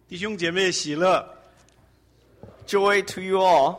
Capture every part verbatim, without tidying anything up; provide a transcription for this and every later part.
弟兄姐妹喜乐 Joy to you all.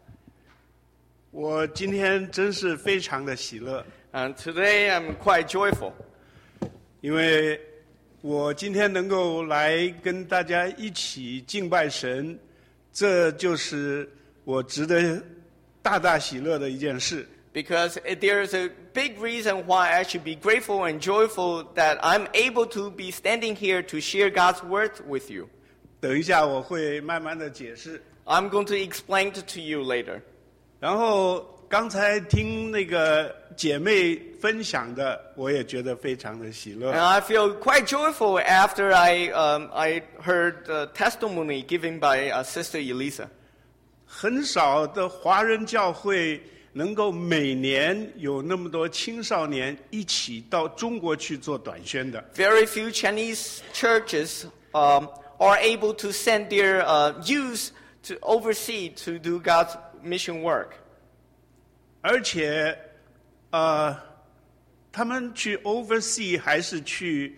我今天真是非常的喜乐 And today I'm quite joyful 因为我今天能够来跟大家一起敬拜神，这就是我值得大大喜乐的一件事。 because there's a big reason why I should be grateful and joyful that I'm able to be standing here to share God's word with you. 等一下我会慢慢的解释。 I'm going to explain it to you later. 然后刚才听那个姐妹分享的，我也觉得非常的喜乐。 And I feel quite joyful after I, um, I heard the testimony given by uh, Sister Elisa. 很少的华人教会能够每年有那么多青少年一起到中国去做短宣的。 Very few Chinese churches um, are able to send their uh, youth to overseas to do God's mission work. 而且，呃，他们去 oversea 还是去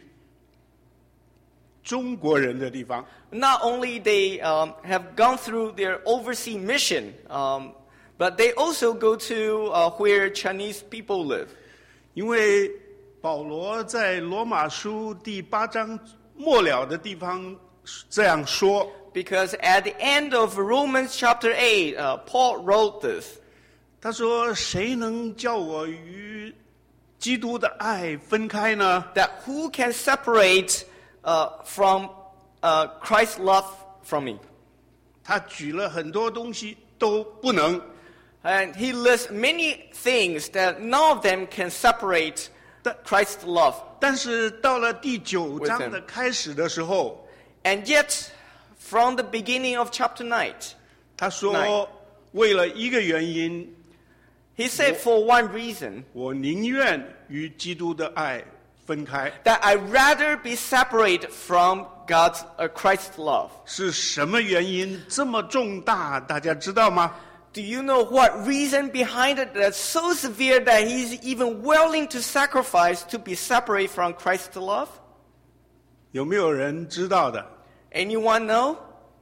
中国人的地方。 Not only they um, have gone through their overseas mission, um, but they also go to uh, where Chinese people live. 因为保罗在罗马书第八章末了的地方这样说。 Because at the end of Romans chapter eight, uh, Paul wrote this. 他说：“谁能叫我与基督的爱分开呢？ That who can separate uh, from uh, Christ's love from me? 他举了很多东西都不能。 And he lists many things that none of them can separate Christ's love. 但是到了第九 With 章 him. 的开始的时候， And yet, from the beginning of chapter nine, 他说 Nine.：“ 为了一个原因， he said for one reason, 我宁愿与基督的爱分开。 that I'd rather be separated from God's uh, Christ's love. 是什么原因这么重大？大家知道吗？ Do you know what reason behind it that's so severe that he's even willing to sacrifice to be separate from Christ's love? 有没有人知道的？ Anyone know?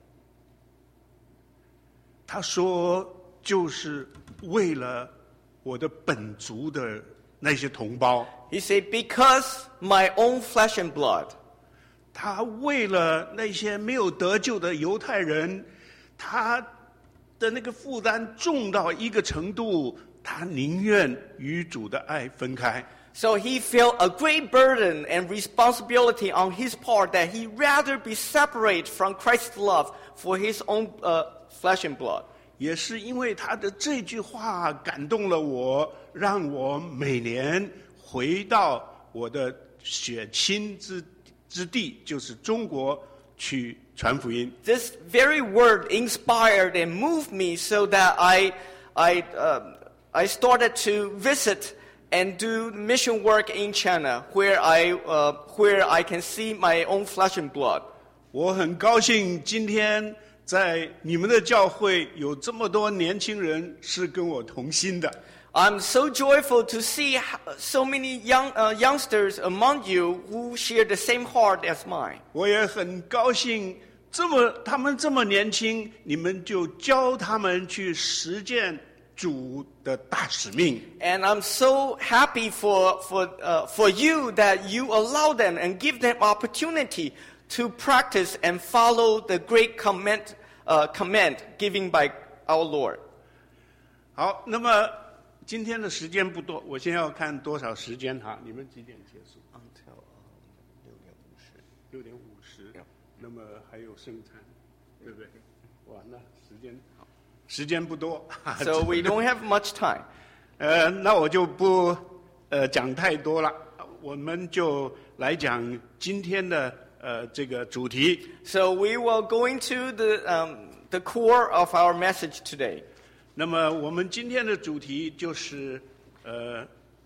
他说：就是为了我的本族的那些同胞。” He said, because my own flesh and blood. 他为了那些没有得救的犹太人，他的那个负担重到一个程度，他宁愿与主的爱分开。 So he felt a great burden and responsibility on his part that he'd rather be separate from Christ's love for his own uh, flesh and blood. 也是因为他的这句话感动了我，让我每年回到我的血亲之之地，就是中国去传福音。 This very word inspired and moved me so that I, I, uh, I started to visit and do mission work in China, where I, uh, where I can see my own flesh and blood. 我很高兴今天在你们的教会有这么多年轻人是跟我同心的。 I'm so joyful to see so many young uh, youngsters among you who share the same heart as mine. 我也很高兴，这么他们这么年轻，你们就教他们去实践主的大使命。 And I'm so happy for, for, uh, for you that you allow them and give them opportunity to practice and follow the great command, uh, command given by our Lord. 好，那么今天的时间不多，我先要看多少时间哈？你们几点结束？ Until um, 六点五十。那么还有圣餐，对不对？哇，那时间时间不多。 So we don't have much time. 呃，那我就不呃讲太多了，我们就来讲今天的呃这个主题。 So we will go into the, um, the core of our message today. 那么我们今天的主题就是呃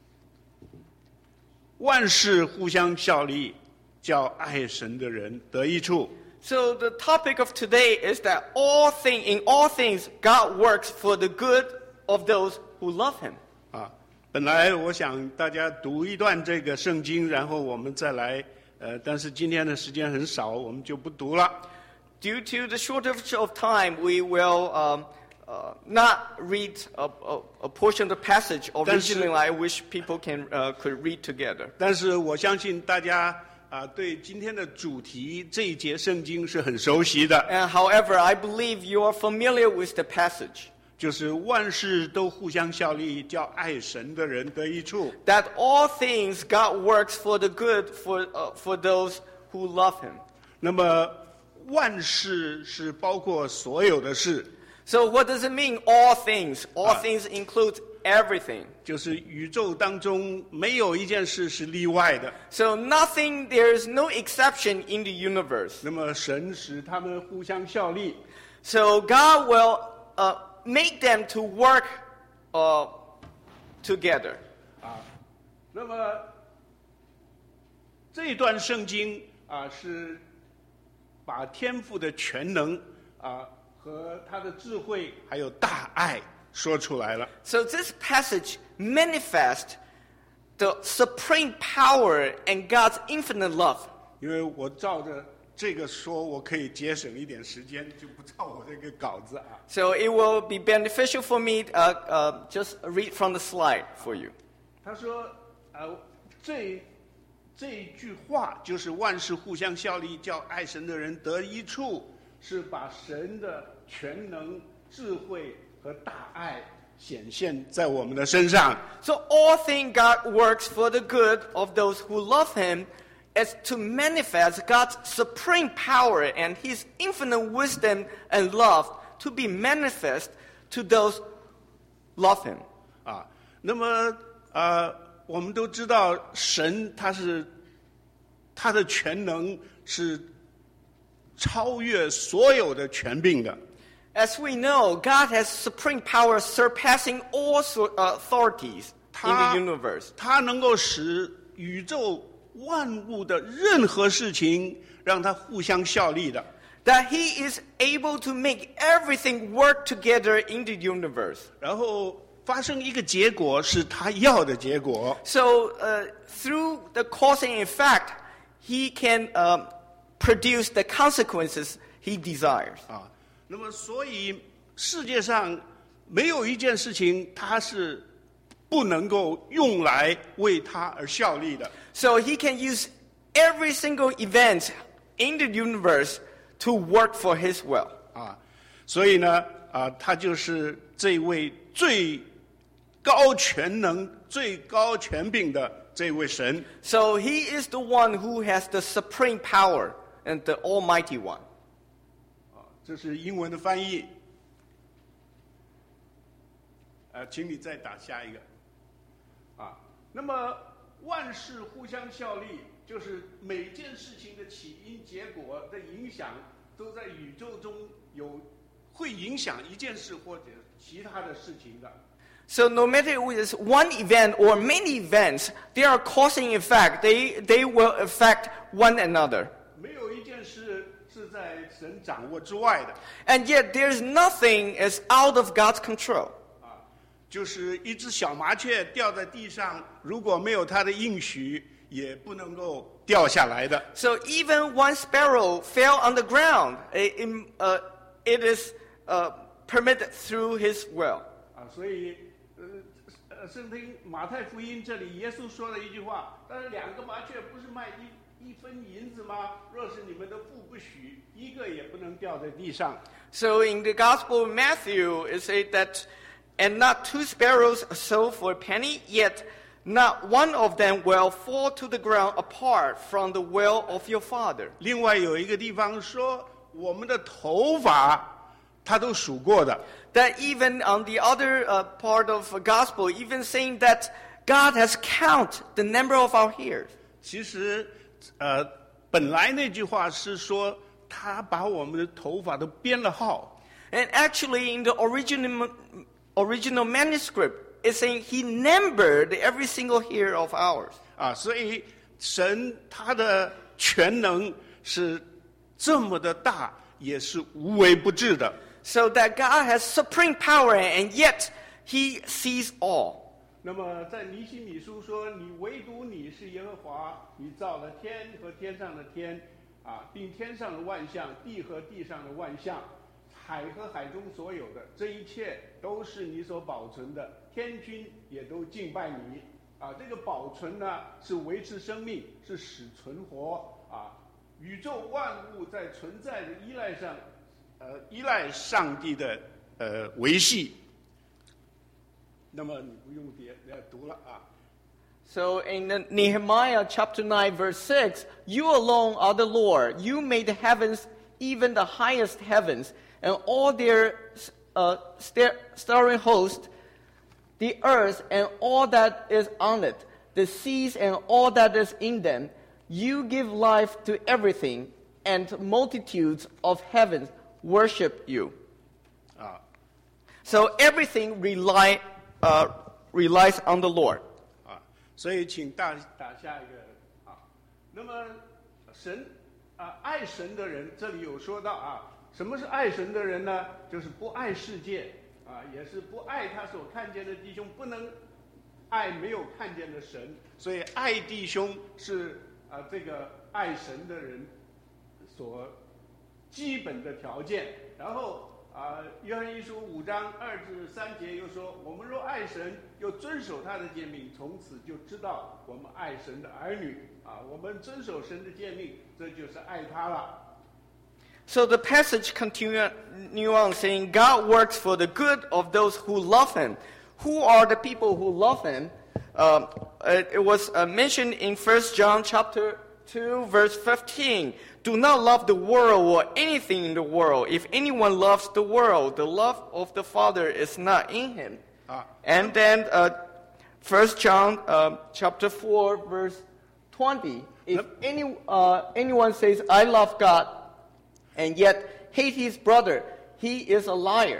万事互相效力，叫爱神的人得益处。 So the topic of today is that all thing, in all things, God works for the good of those who love Him. 啊，本来我想大家读一段这个圣经，然后我们再来呃，但是今天的时间很少，我们就不读了。 due to the shortage of time, we will um, uh, not read a, a, a portion of the passage originally. I wish people can uh, could read together. 但是我相信大家啊，对今天的主题这一节圣经是很熟悉的。 And however, I believe you are familiar with the passage. 就是万事都互相效力，叫爱神的人得益处。 That all things God works for the good for uh, for those who love Him. 那么万事是包括所有的事， So what does it mean? All things. All things includes everything. 就是宇宙当中没有一件事是例外的。 So nothing. There is no exception in the universe. 那么神使他们互相效力， So God will uh, make them to work uh, together. 啊，那么这一段圣经啊是把天父的全能啊和他的智慧还有大爱说出来了。 So this passage manifests the supreme power and God's infinite love. 因为我照着这个说，我可以节省一点时间，就不照我这个稿子啊。 So it will be beneficial for me. Uh, uh, just read from the slide for you. 他说，呃，这这一句话就是万事互相效力，叫爱神的人得益处，是把神的全能、智慧和大爱显现在我们的身上。 So all things God works for the good of those who love Him, is to manifest God's supreme power and His infinite wisdom and love to be manifest to those love Him. 啊，那么呃，我们都知道神他是他的全能是超越所有的权柄的。 As we know, God has supreme power surpassing all so- uh, authorities in 他 the universe. 他能够使宇宙万物的任何事情让它互相效力的。 That He is able to make everything work together in the universe. 然后发生一个结果是他要的结果。 So uh, through the cause and effect, He can um, produce the consequences He desires. 啊，那么所以世界上没有一件事情它是不能够用来为他而效力的。 So He can use every single event in the universe to work for His will. 啊，所以呢，啊，他就是这位最高全能、最高权柄的这位神。 So He is the one who has the supreme power and the Almighty One. 啊，这是英文的翻译。呃，请你再打下一个。啊，那么万事互相效力，就是每件事情的起因、结果的影响，都在宇宙中有会影响一件事或者其他的事情的。 So no matter it is one event or many events, they are causing effect. They, they will affect one another. 没有一件事是在神掌握之外的。 And yet there's nothing is out of God's control. 啊，就是一只小麻雀掉在地上，如果没有它的应许，也不能够掉下来的。 So even one sparrow fell on the ground. It, it, uh, it is uh, permitted through His will. 啊，所以，呃，呃，圣经马太福音这里，耶稣说了一句话：，但是两个麻雀不是卖一一分银子吗？若是你们的父不许，一个也不能掉在地上。 So in the Gospel of Matthew, it says that, and not two sparrows sold for a penny, yet not one of them will fall to the ground apart from the will of your Father. 另外有一个地方说，我们的头发，他都数过的。 That even on the other uh, part of the Gospel, even saying that God has counted the number of our hairs. 其实，呃，本来那句话是说，他把我们的头发都编了号。 And actually, in the original original manuscript, it's saying He numbered every single hair of ours. 啊，所以神他的全能是这么的大，也是无微不至的。 So that God has supreme power, and yet He sees all. 那么在尼希米书说：“你唯独你是耶和华，你造了天和天上的天， 啊，并天上的万象，地和地上的万象，海和海中所有的，这一切都是你所保存的，天君也都敬拜你。啊，这个保存呢，是维持生命，是使存活。啊，宇宙万物在存在的依赖上，呃，依赖上帝的呃维系。那么你不用叠来读了啊。 So in Nehemiah chapter nine verse six, you alone are the Lord. You made the heavens, even the highest heavens, and all their uh, starring host, the earth and all that is on it, the seas and all that is in them. You give life to everything, and multitudes of heavens worship you. Ah. So everything rely, uh, relies on the Lord. 所以，请打打下一个啊。那么，神啊，爱神的人，这里有说到啊，什么是爱神的人呢？就是不爱世界啊，也是不爱他所看见的弟兄，不能爱没有看见的神。所以，爱弟兄是啊，这个爱神的人所基本的条件。然后。啊，约翰一书五章二至三节又说：我们若爱神，又遵守他的诫命，从此就知道我们爱神的儿女。啊，我们遵守神的诫命，这就是爱他了。 So the passage continues on saying, God works for the good of those who love Him. Who are the people who love Him? Uh, it was uh, mentioned in First John chapter two, verse fifteen. Do not love the world or anything in the world. If anyone loves the world, the love of the Father is not in him. Ah. And then uh, First John uh, chapter four, verse twenty. If any, uh, anyone says, I love God, and yet hate his brother, he is a liar.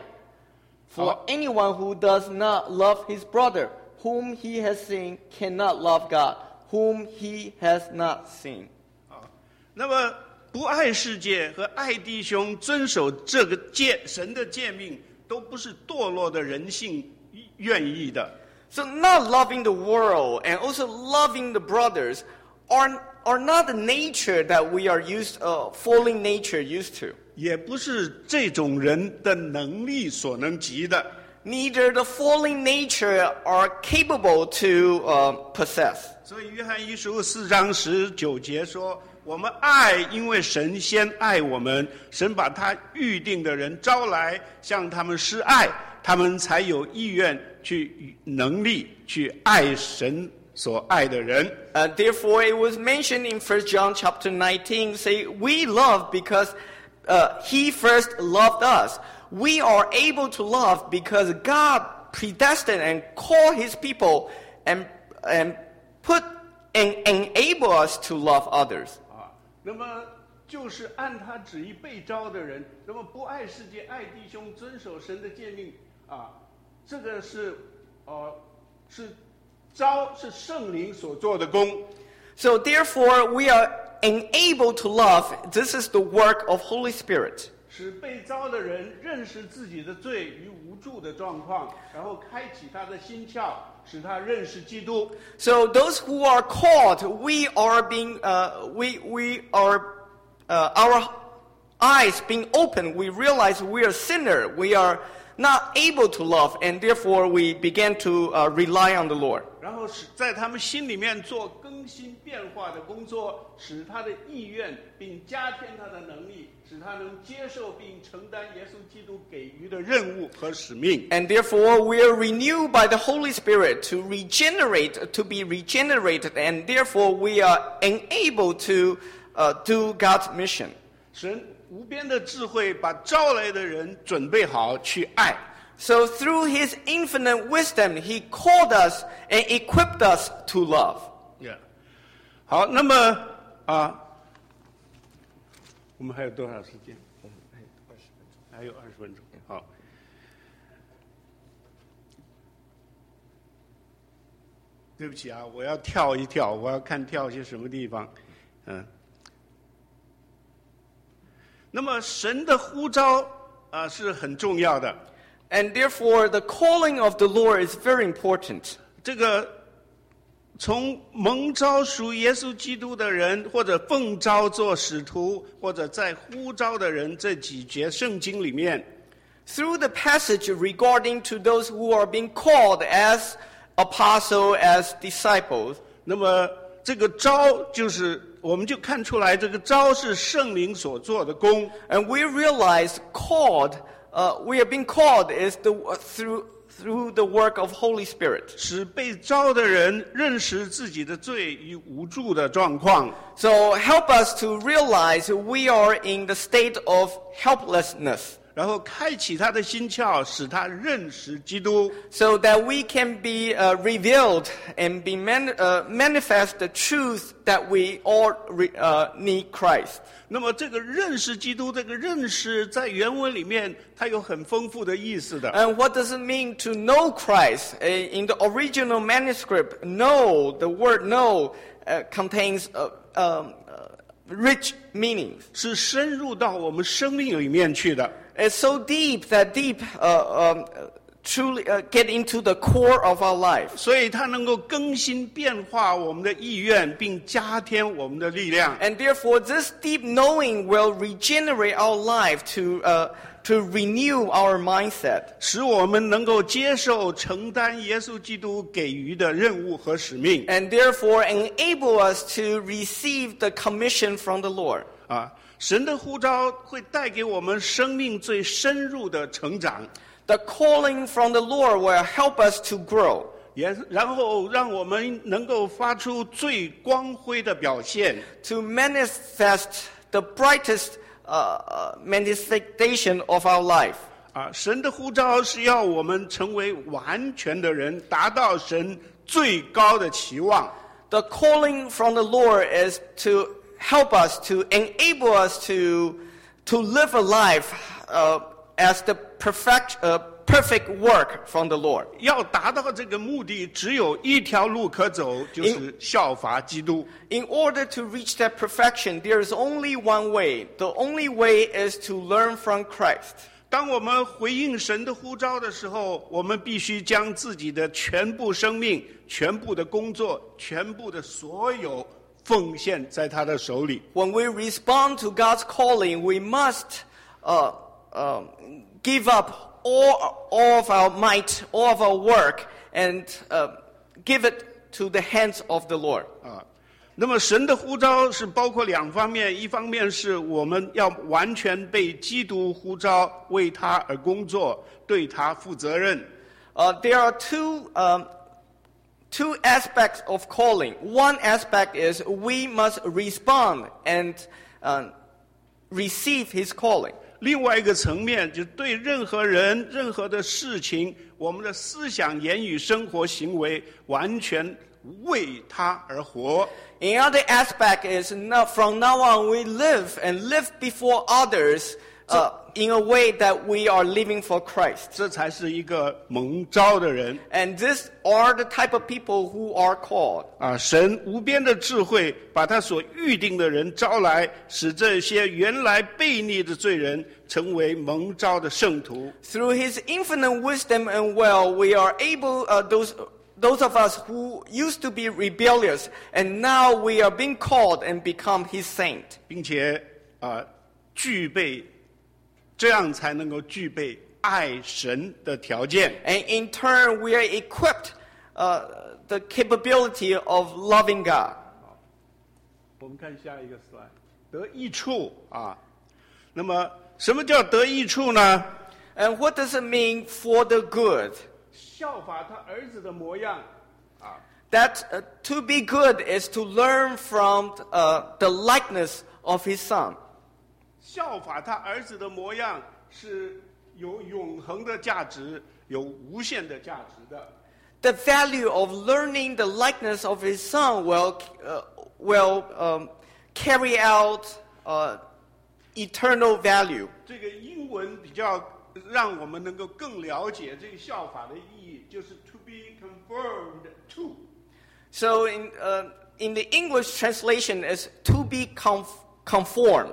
For Ah. anyone who does not love his brother, whom he has seen, cannot love God, whom he has not seen. 啊，那么不爱世界和爱弟兄，遵守这个诫神的诫命，都不是堕落的人性愿意的。 So not loving the world and also loving the brothers are, are not the nature that we are used, uh, fallen nature used to. 也不是这种人的能力所能及的。 Neither the fallen nature are capable to uh, possess. 所以约翰一书四章十九节说：我们爱，因为神先爱我们，神把他预定的人招来，向他们施爱，他们才有意愿去能力去爱神所爱的人。 Uh, therefore, it was mentioned in First John chapter nineteen, say, we love because uh, He first loved us. We are able to love because God predestined and called His people and, and put and enable us to love others. 那么就是按他旨意被招的人，那么不爱世界，爱弟兄，遵守神的诫命啊，这个是呃是招是圣灵所做的工。 So therefore, we are enabled to love. This is the work of Holy Spirit. 使被招的人认识自己的罪与无助的状况，然后开启他的心窍，使他认识基督。 So those who are called, we are being, uh, we we are, uh, our eyes being opened. We realize we are sinner. We are not able to love, and therefore we begin to uh, rely on the Lord. 然后使在他们心里面做更新变化的工作，使他的意愿并加添他的能力，使他能接受并承担耶稣基督给予的任务和使命。 And therefore we are renewed by the Holy Spirit to regenerate, to be regenerated, and therefore we are enabled to uh, do God's mission. 神无边的智慧把招来的人准备好去爱。 So through His infinite wisdom, He called us and equipped us to love. Yeah. 好，那么啊，我们还有多少时间？还有二十分钟。好。对不起啊，我要跳一跳，我要看跳些什么地方。嗯。那么神的呼召啊是很重要的。 And therefore, the calling of the Lord is very important. 这个从蒙召属耶稣基督的人，或者奉召做使徒，或者在呼召的人这几节圣经里面， through the passage regarding to those who are being called as apostle, as disciples, 那么这个召就是我们就看出来，这个召是圣灵所做的工。 and we realize called, uh, we are being called is the uh, through through the work of Holy Spirit. 使被召的人认识自己的罪与无助的状况， So help us to realize we are in the state of helplessness, 然后开启他的心窍，使他认识基督。 so that we can be uh, revealed and be man, uh, manifest the truth that we all re, uh, need Christ. 那么这个认识基督，这个认识在原文里面，它有很丰富的意思的。 And what does it mean to know Christ? Uh, In the original manuscript, know, the word know, uh, contains uh, um, uh, rich meanings. 是深入到我们生命里面去的。 It's so deep that deep uh, um, uh, truly uh, get into the core of our life. 所以它能够更新变化我们的意愿，并加添我们的力量。 And therefore, this deep knowing will regenerate our life to, uh, to renew our mindset. 使我们能够接受承担耶稣基督给予的任务和使命。 And therefore, enable us to receive the commission from the Lord. 啊，神的呼召会带给我们生命最深入的成长， The calling from the Lord will help us to grow, 也然后让我们能够发出最光辉的表现。 to manifest the brightest uh, uh, manifestation of our life. 啊，神的呼召是要我们成为完全的人，达到神最高的期望。 The calling from the Lord is to help us, to enable us to, to live a life uh, as the perfect, uh, perfect work from the Lord. 要达到这个目的，只有一条路可走，就是效法基督。 In order to reach that perfection, there is only one way. The only way is to learn from Christ. 当我们回应神的呼召的时候，我们必须将自己的全部生命、全部的工作、全部的所有奉献在他的手里。 When we respond to God's calling, we must uh, uh, give up all, all of our might, all of our work, and uh, give it to the hands of the Lord. 啊，那么神的呼召是包括两方面，一方面是我们要完全被基督呼召，为他而工作，对他负责任。 Uh, there are two, um, two aspects of calling. One aspect is we must respond and uh, receive His calling. 另外一个层面，就对任何人、任何的事情，我们的思想、言语、生活、行为，完全为他而活。 Another aspect is now, from now on we live and live before others uh, in a way that we are living for Christ. 这才是一个蒙召的人 And these are the type of people who are called. 啊！神无边的智慧，把他所预定的人招来，使这些原来悖逆的罪人成为蒙召的圣徒。 Through His infinite wisdom and will, we are able, uh, those, those of us who used to be rebellious, and now we are being called and become His saint. 并且啊，具备，这样才能够具备爱神的条件。 And in turn, we are equipped uh, the capability of loving God. 我们看下一个 slide， 得益处啊。那么什么叫得益处呢？ And what does it mean for the good? 效法他儿子的模样啊。 That uh, to be good is to learn from uh, the likeness of His Son. 效法他儿子的模样是有永恒的价值，有无限的价值的。 The value of learning the likeness of His Son will, uh, will um, carry out uh, eternal value. 这个英文比较让我们能够更了解这个效法的意义，就是 to be conformed to。 So in, uh, in the English translation is to be conf- conformed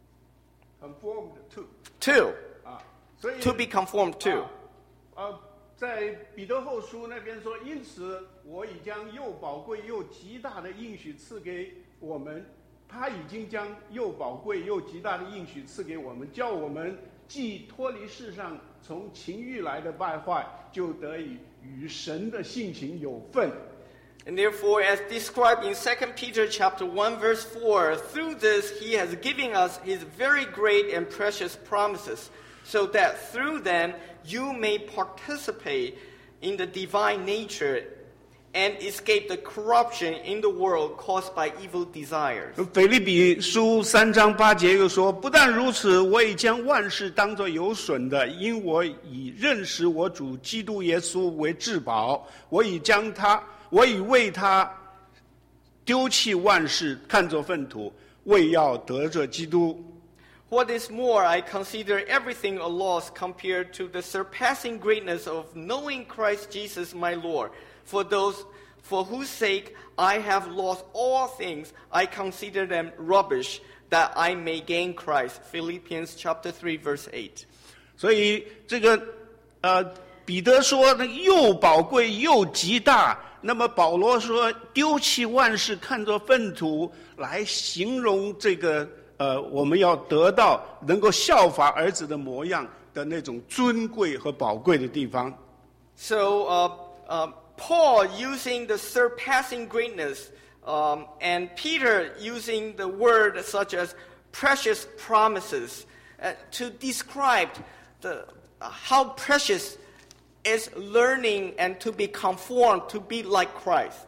conformed to to. 啊，所以 To be conformed to. 呃， 在彼得后书那边说，因此我已将又宝贵又极大的应许赐给我们，他已经将又宝贵又极大的应许赐给我们，叫我们既脱离世上从情欲来的败坏，就得以与神的性情有份。 And therefore, as described in Second Peter chapter one, verse four, through this he has given us his very great and precious promises, so that through them you may participate in the divine nature and escape the corruption in the world caused by evil desires. 腓立比书三章八节又说，不但如此，我已将万事当作有损的，因我以认识我主基督耶稣为至宝，我已将他我已为他丢弃万事，看作粪土，为要得着基督。 What is more, I consider everything a loss compared to the surpassing greatness of knowing Christ Jesus my Lord. For those for whose sake I have lost all things, I consider them rubbish, that I may gain Christ. Philippians chapter three, verse eight. 所以这个呃，彼得说那又宝贵又极大。那么保罗说丢弃万事看作粪土，来形容这个呃我们要得到能够效法儿子的模样的那种尊贵和宝贵的地方。 So uh, uh, Paul using the surpassing greatness, um, and Peter using the word such as precious promises uh, to describe the uh, how precious is learning and to be conformed to be like Christ.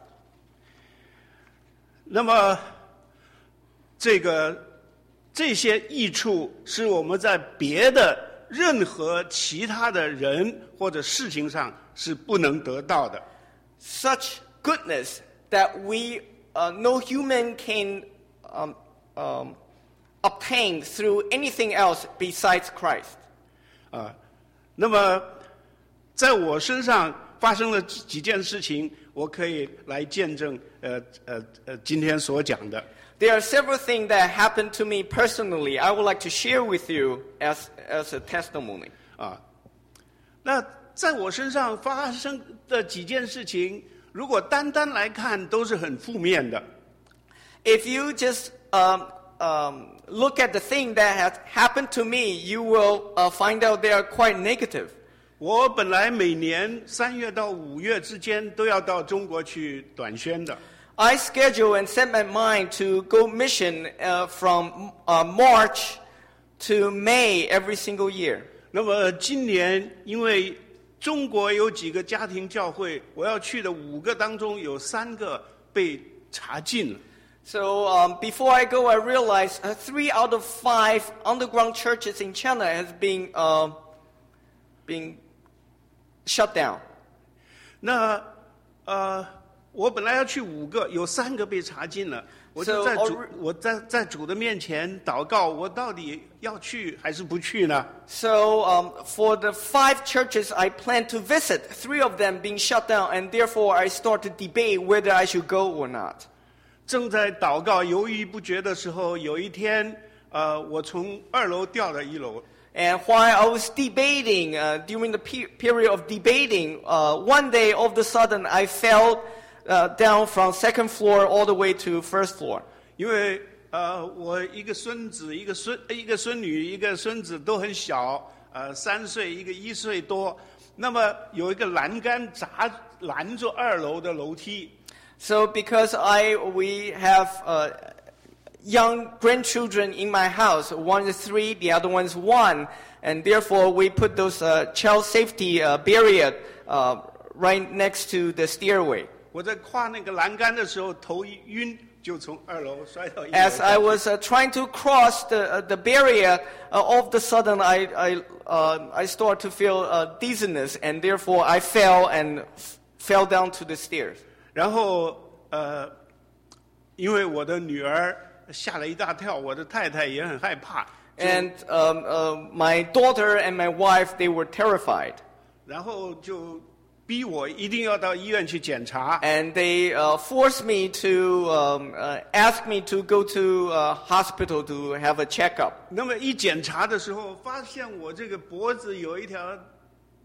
那么，这个这些益处是我们在别的任何其他的人或者事情上是不能得到的。 Such goodness that we, uh, no human can um, um, obtain through anything else besides Christ. 啊，那么。 在我身上发生了几几件事情，我可以来见证，呃呃呃，今天所讲的。 There are several things that happened to me personally. I would like to share with you as as a testimony. 啊，那在我身上发生的几件事情，如果单单来看，都是很负面的。 If you just um, um, look at the thing that has happened to me, you will uh, find out they are quite negative. 我本来每年三月到五月之间都要到中国去短宣的。 I schedule and set my mind to go mission uh, from uh, March to May every single year. 那么今年因为中国有几个家庭教会，我要去的五个当中有三个被查禁了。 So um, before I go, I realized uh, three out of five underground churches in China has been uh, being shut down. 那呃，我本来要去五个，有三个被查禁了。我就在 So, 主，我在在主的面前祷告，我到底要去还是不去呢？ So um, for the five churches I plan to visit, three of them being shut down, and therefore I start to debate whether I should go or not. 正在祷告犹豫不决的时候，有一天，呃，我从二楼掉到一楼。 And while I was debating, uh, during the pe- period of debating, uh, one day all of a sudden I fell uh, down from second floor all the way to first floor. 因为呃，我一个孙子、一个孙、一个孙女、一个孙子都很小，呃，三岁，一个一岁多。那么有一个栏杆砸拦住二楼的楼梯。 So because I we have uh, young grandchildren in my house, one is three, the other one is one, and therefore we put those uh, child safety uh, barrier uh, right next to the stairway. 我在跨那个栏杆的时候，头一晕，就从二楼摔到一楼。 As I was uh, trying to cross the uh, the barrier, uh, all of a sudden I I uh, I start to feel uh, dizziness, and therefore I fell and f- fell down to the stairs. 然后呃，因为我的女儿吓了一大跳，我的太太也很害怕。 And um, uh, my daughter and my wife, they were terrified. 然后就逼我一定要到医院去检查。 And they uh, forced me to um, uh, ask me to go to a hospital to have a checkup. 那么一检查的时候，发现我这个脖子有一条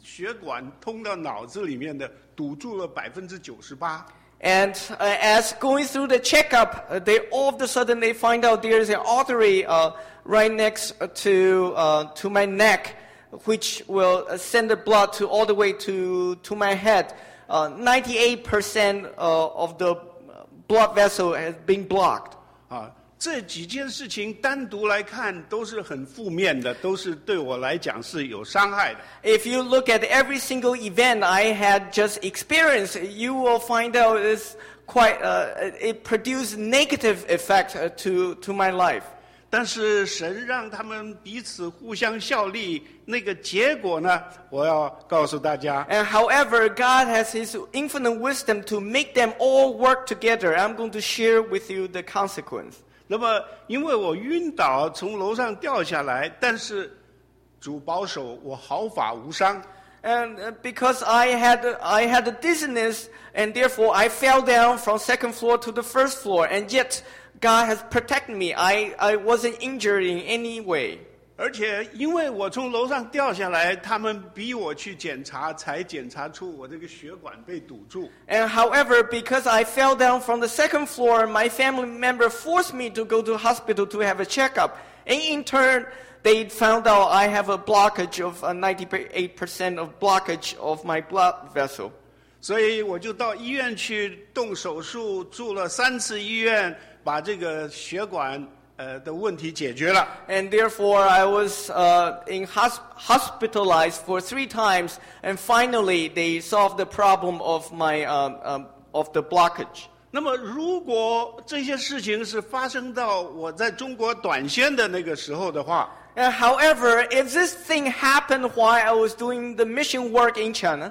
血管通到脑子里面的堵住了百分之九十八。 And uh, as going through the checkup, uh, they all of a sudden they find out there is an artery uh, right next to uh, to my neck, which will uh, send the blood to all the way to to my head. Uh, ninety-eight percent uh, of the blood vessel has been blocked. 啊，这几件事情单独来看都是很负面的，都是对我来讲是有伤害的。 If you look at every single event I had just experienced, you will find out it's quite uh, it produced negative effect uh, to to my life. 但是神让他们彼此互相效力，那个结果呢？我要告诉大家。 And however, God has His infinite wisdom to make them all work together. I'm going to share with you the consequence. 那么，因为我晕倒从楼上掉下来，但是主保守我毫发无伤。 And uh, because I had I had a dizziness, and therefore I fell down from second floor to the first floor, and yet God has protected me. I, I wasn't injured in any way. 而且因为我从楼上掉下来，他们逼我去检查，才检查出我这个血管被堵住。 And however, because I fell down from the second floor, my family member forced me to go to the hospital to have a checkup. And in turn, they found out I have a blockage of uh, ninety-eight percent of blockage of my blood vessel. 所以我就到医院去动手术，住了三次医院，把这个血管呃的问题解决了。 And therefore, I was uh, in hosp- hospitalized for three times, and finally, they solved the problem of my um, um, of the blockage. 那么，如果这些事情是发生到我在中国短宣的那个时候的话， And however, if this thing happened while I was doing the mission work in China,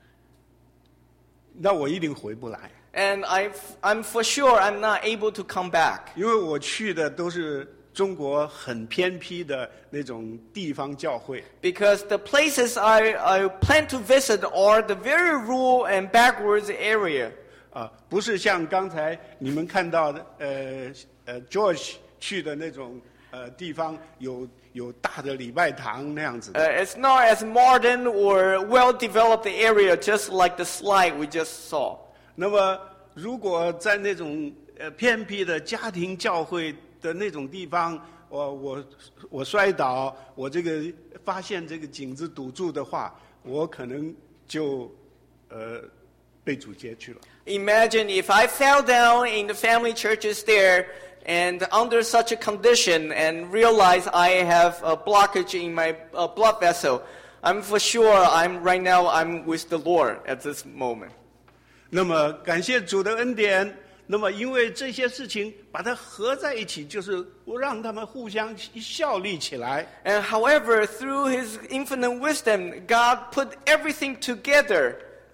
那我一定回不来。 and I, I'm for sure I'm not able to come back. 因为我去的都是中国很偏僻的那种地方教会。 Because the places I, I plan to visit are the very rural and backwards area. 啊，不是像刚才你们看到的，呃呃，George 去的那种呃地方有有大的礼拜堂那样子的。 Uh, it's not as modern or well-developed area, just like the slide we just saw. 那么，如果在那种呃偏僻的家庭教会的那种地方，我我我摔倒，我这个发现这个颈子堵住的话，我可能就呃被主接去了。 Imagine if I fell down in the family churches there and under such a condition and realize I have a blockage in my uh, blood vessel. I'm for sure I'm right now I'm with the Lord at this moment. 那么感谢主的恩典。那么因为这些事情把它合在一起，就是我让他们互相效力起来。 And however, through His infinite wisdom, God put everything together.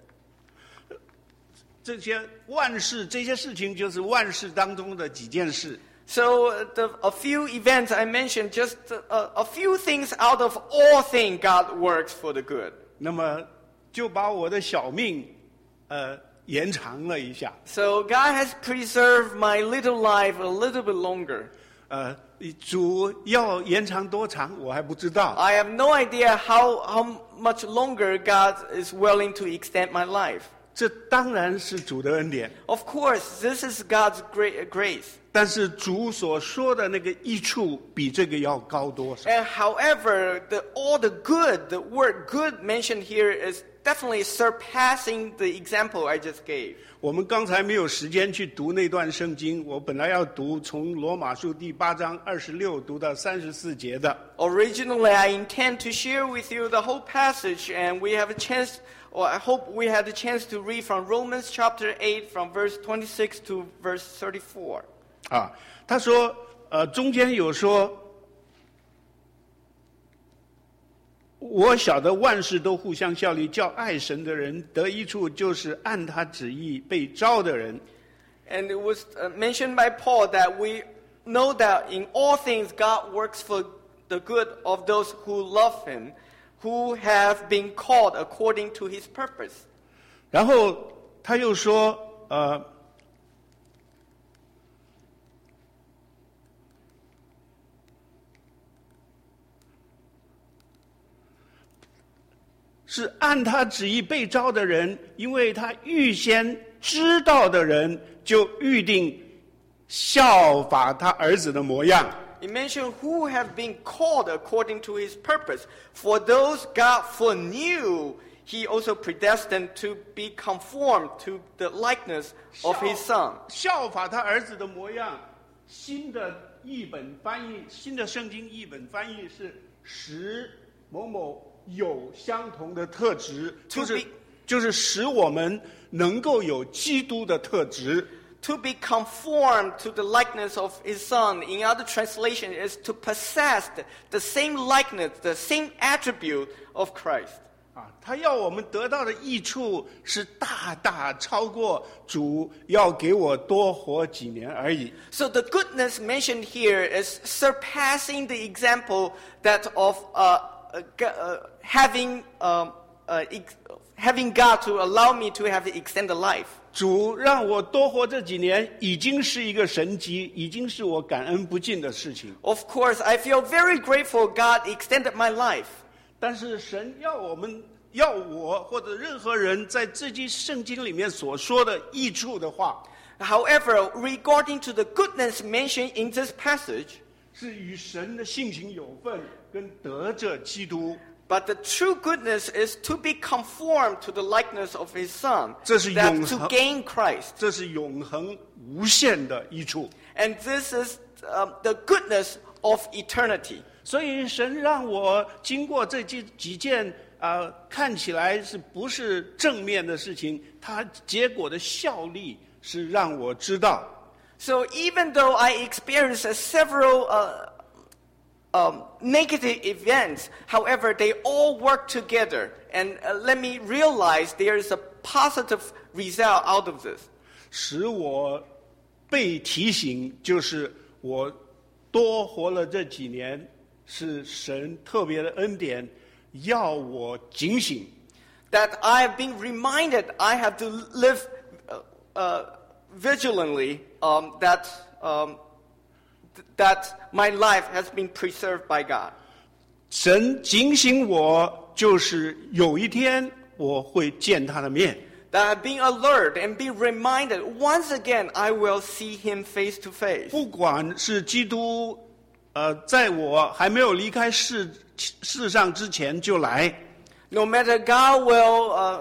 这些万事，这些事情就是万事当中的几件事。 So uh, the, a few events I mentioned, just a, a few things out of all things, God works for the good. 那么就把我的小命，呃，延长了一下。 So God has preserved my little life a little bit longer. 呃，主要延长多长，我还不知道。 I have no idea how, how much longer God is willing to extend my life. 这当然是主的恩典， Of course, this is God's great grace. 但是主所说的那个益处比这个要高多少？ And however, the, all the good, the word good mentioned here is definitely surpassing the example I just gave. 我们刚才没有时间去读那段圣经，我本来要读从罗马书第八章二十六读到三十四节的。 Originally, I intend to share with you the whole passage, and we have a chance, or I hope we had a chance to read from Romans chapter eight, from verse twenty-six to verse thirty-four. 啊，他说，呃，中间有说，我晓得万事都互相效力，叫爱神的人得益处，就是按他旨意被招的人。 And it was uh, mentioned by Paul that we know that in all things God works for the good of those who love Him, who have been called according to His purpose. 然后他又说，呃。 是按他旨意被召的人，因为他预先知道的人，就预定效法他儿子的模样。 He mentioned who have been called according to his purpose. For those God foreknew, he also predestined to be conformed to the likeness of his son. 效法他儿子的模样。新的译本翻译，新的圣经译本翻译是使某某有相同的特质，就是就是使我们能够有基督的特质。 To be conformed to the likeness of his son, in other translation, is to possess the same likeness, the same attribute of Christ. 啊，他要我们得到的益处是大大超过主要给我多活几年而已。 So the goodness mentioned here is surpassing the example that of uh, uh, having uh, uh, having God to allow me to have extended life. 主让我多活这几年，已经是一个神迹，已经是我感恩不尽的事情。 Of course, I feel very grateful God extended my life. 但是神要我们，要我或者任何人在这句圣经里面所说的益处的话， However, regarding to the goodness mentioned in this passage, 是与神的性情有份，跟得着基督。 But the true goodness is to be conformed to the likeness of his son, 这是 that 永 to 恒， gain Christ. 这是永恒无限的益处。 And this is uh, the goodness of eternity. 所以神让我经过这几几件啊、呃，看起来是不是正面的事情，它结果的效力是让我知道。 So even though I experienced several uh, um, negative events, however, they all work together. And uh, let me realize there is a positive result out of this. 使我被提醒，就是我多活了这几年，是神特别的恩典，要我警醒。 That I have been reminded I have to live uh, uh, vigilantly, um, that, um, th- that my life has been preserved by God. 神警醒我，就是有一天我会见他的面。 That I've been alert and be reminded once again I will see him face to face. 不管是基督，呃，在我还没有离开世世上之前就来， No matter God will uh,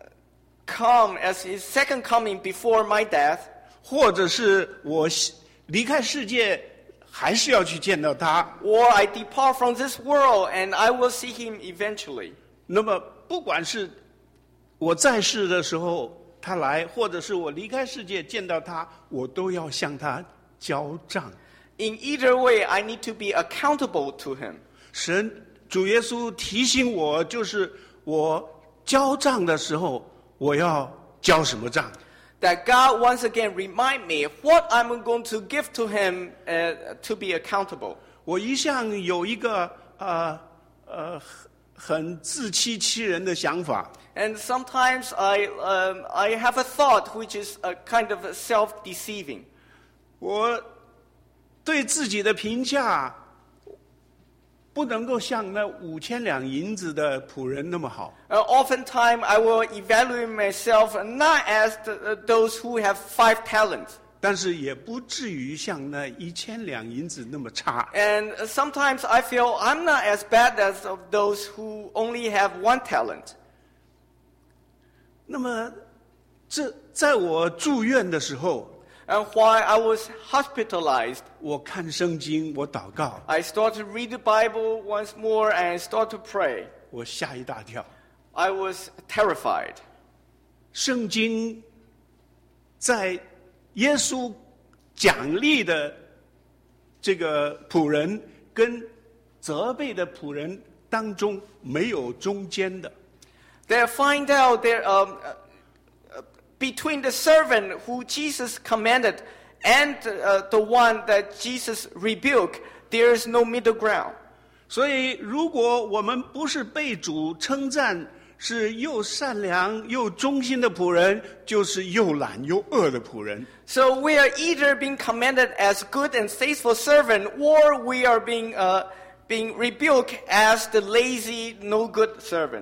come as his second coming before my death, 或者是我离开世界还是要去见到他。 or I depart from this world and I will see him eventually. 那么，不管是我在世的时候他来，或者是我离开世界见到他，我都要向他交账。 In either way, I need to be accountable to him. 神主耶稣提醒我，就是我交账的时候，我要交什么账？ That God once again remind me what I'm going to give to him uh, to be accountable. 我一向有一个呃呃很自欺欺人的想法。 And sometimes I, um, I have a thought which is a kind of self-deceiving. 我对自己的评价不能够像那五千两银子的仆人那么好。 Uh, oftentimes I will evaluate myself not as the, uh, those who have five talents. 但是也不至于像那一千两银子那么差。 And uh, sometimes I feel I'm not as bad as of those who only have one talent. 那么，这在我住院的时候， And while I was hospitalized, 我看圣经，我祷告， I start to read the Bible once more and I start to pray. 我吓一大跳。 I was terrified. 圣经在耶稣奖励的这个仆人跟责备的仆人当中没有中间的。 They find out there um, uh, between the servant who Jesus commanded and uh, the one that Jesus rebuked, there is no middle ground. 所以，如果我们不是被主称赞是又善良又忠心的仆人，就是又懒又恶的仆人。 So we are either being commended as good and faithful servant, or we are being uh, being rebuked as the lazy, no good servant.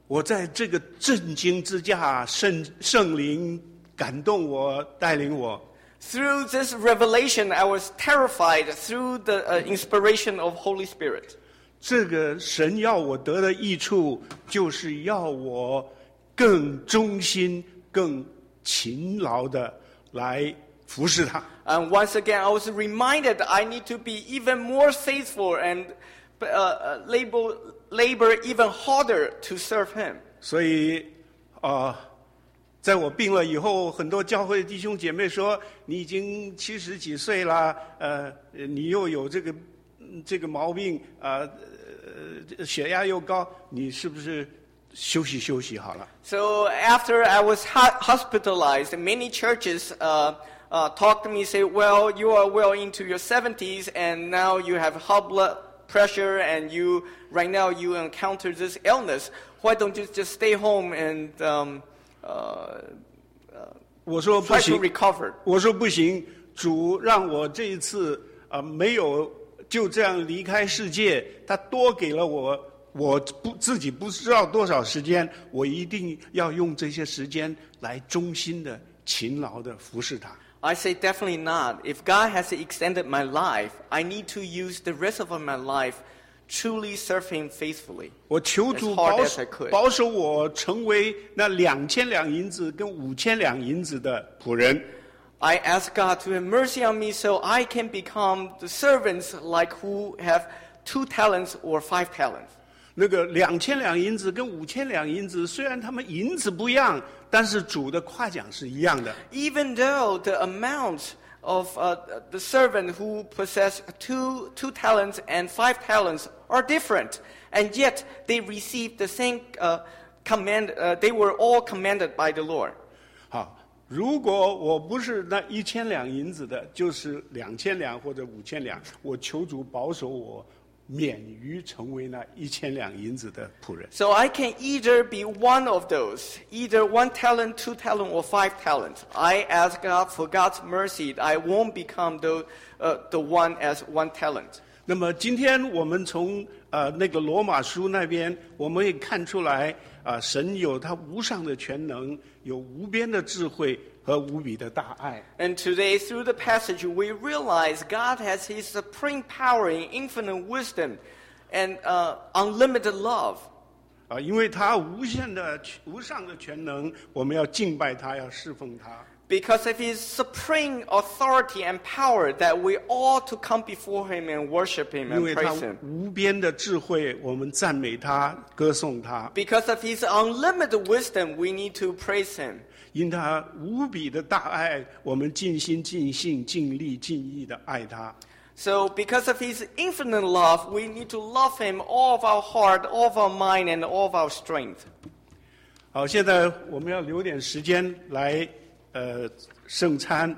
我在这个震惊之下，圣圣灵感动我，带领我。 Through this revelation, I was terrified through the uh, inspiration of Holy Spirit. 这个神要我得的益处，就是要我更忠心、更勤劳的来服侍他。 And once again, I was reminded I need to be even more faithful and uh, uh, labor, labor even harder to serve Him. 所以，啊、呃，在我病了以后，很多教会弟兄姐妹说：“你已经七十几岁了，呃，你又有这个这个毛病，啊、呃，血压又高，你是不是休息休息好了？” So after I was ho- hospitalized, many churches uh, uh, talked to me, say, "Well, you are well into your seventies, and now you have high blood pressure, and you right now you encounter this illness. Why don't you just stay home and um, uh, 我说不 try to 行， recover?" 我说不行，主让我这一次啊、呃、没有就这样离开世界，他多给了我。我不自己不知道多少时间，我一定要用这些时间来忠心的、勤劳的服侍他。 I say definitely not. If God has extended my life, I need to use the rest of my life truly serve Him faithfully. 我求主 As 保 hard as 守 I could. 保守我成为那两千两银子跟五千两银子的仆人。 I ask God to have mercy on me so I can become the servants like who have two talents or five talents. 那个两千两银子跟五千两银子，虽然他们银子不一样，但是主的夸奖是一样的。 Even though the amount of uh, the servant who possess two, two talents and five talents are different, and yet they receive the same uh, command, uh, they were all commanded by the Lord. 好，如果我不是那一千两银子的，就是两千两或者五千两，我求主保守我。免于成为那一千两银子的仆人。 So I can either be one of those, either one talent, two talent, or five talents. I ask God for God's mercy. I won't become the uh, the one as one talent. 那么今天我们从呃那个罗马书那边，我们也看出来啊、呃，神有他无上的全能，有无边的智慧和无比的大爱。 And today, through the passage, we realize God has His supreme power and infinite wisdom and uh, unlimited love. 啊，因为他无限的、无上的全能，我们要敬拜他，要侍奉他。 Because of His supreme authority and power, that we ought to come before Him and worship Him 因 and 为他 praise Him. 无边的智慧，我们赞美他，歌颂他。 Because of His unlimited wisdom, we need to praise Him. 因他无比的大爱，我们尽心尽性尽力尽意的爱他。 So because of His infinite love, we need to love Him all of our heart, all of our mind, and all of our strength. 好，现在我们要留点时间来呃圣餐。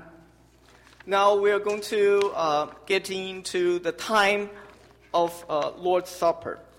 Now we are going to uh, get into the time of uh, Lord's Supper.